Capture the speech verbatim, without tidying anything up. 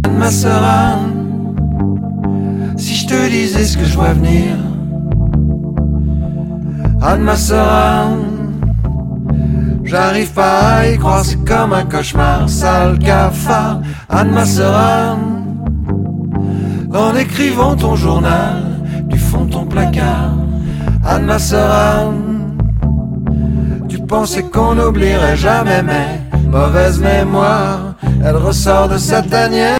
Ma sœur Anne, si je te disais ce que je vois venir. Anne, ma sœur Anne, j'arrive pas à y croire, c'est comme un cauchemar, sale cafard. Anne, ma sœur Anne, en écrivant ton journal du fond de ton placard. Anne, ma sœur Anne, tu pensais qu'on n'oublierait jamais, mais mauvaise mémoire, elle ressort de sa tanière.